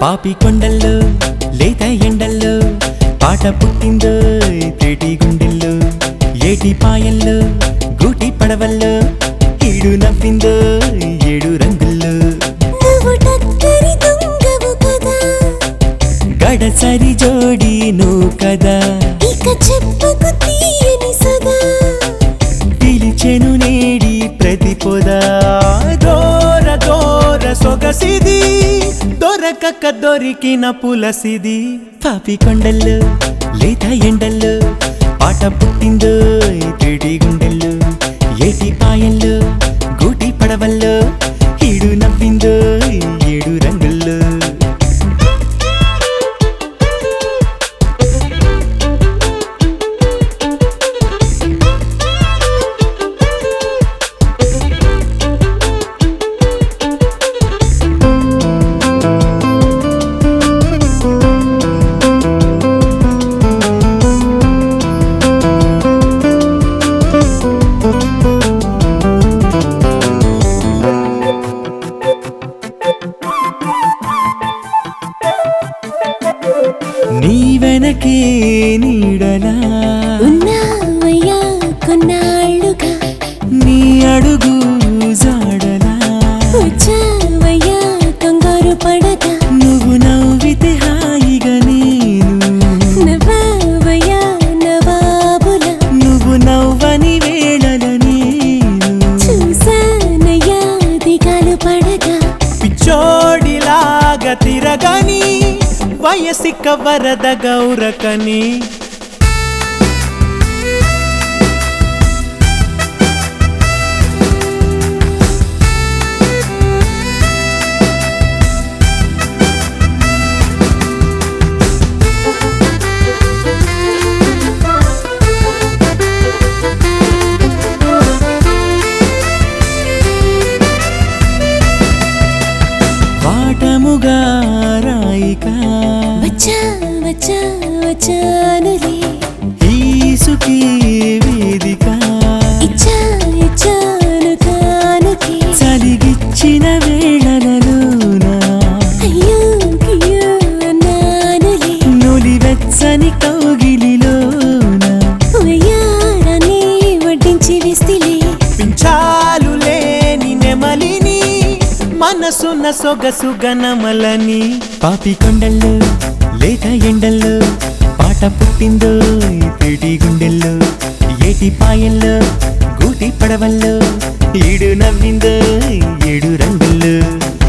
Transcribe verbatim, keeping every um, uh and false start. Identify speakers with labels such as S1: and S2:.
S1: పాపి కొండల్లో లేత ఎండల్లో పాట పుట్టిందో తేటి గుండెల్లో ఏటి పాయల్లో గూటి పడవల్లో ఈడు నవ్విందో ఏడు రంగుల్లో గడసరి జోడి నువ్వు కదా
S2: ఇక చెప్పకు తీయని సదా
S1: పిలిచెను నేడి ప్రతి పొదా దోర దోర సొగసిది దొరకక దొరికిన పులసిది పాపి కొండల్లో లేత ఎండల్లో పాట పుట్టిందో తేటి గుండెల్లో ఏటి పాయల్లో గూటి పడవల్లో ఈడు నవ్విందో ఏడు రంగుల్లో నీ వెనకే నీడలా
S2: ఉన్నావయ్యా కొన్నాళ్ళుగా
S1: నీ అడుగు జాడలా
S2: వచ్చావయ్యా కంగారు పడగా
S1: నువ్వు నవ్వితే హాయిగా నేను
S2: నవ్వావయ్యా నవాబుల
S1: నువ్వు నవ్వని వేళల నేను
S2: చూసానయ్యా దిగాలు పడగా
S1: పిచ్చోడిలాగా తిరగని వయసిక వరద గౌరకని వాటముగా రాయిక
S2: వచ్చా వచ్చా వచ్చానులే
S1: ఈసుకి వేదిక
S2: ఇచ్చా ఇచ్చాను కానుకే
S1: చలిగిచ్చిన వేళలలోన
S2: అయ్యో కియ్యో అన్నానులే
S1: నులివెచ్చని కౌగిలిలోన
S2: వయ్యారాన్ని వడ్డించి విస్తిలే
S1: పించాలు లేని నెమలిని మనసున్న సొగసు గనమలని పాపి కొండల్లో లేత ఎండల్లో పాట పుట్టిందో తేటి గుండెల్లో ఏటి పాయల్లో గూటి పడవల్లో ఈడు నవ్విందో ఏడు రంగుల్లో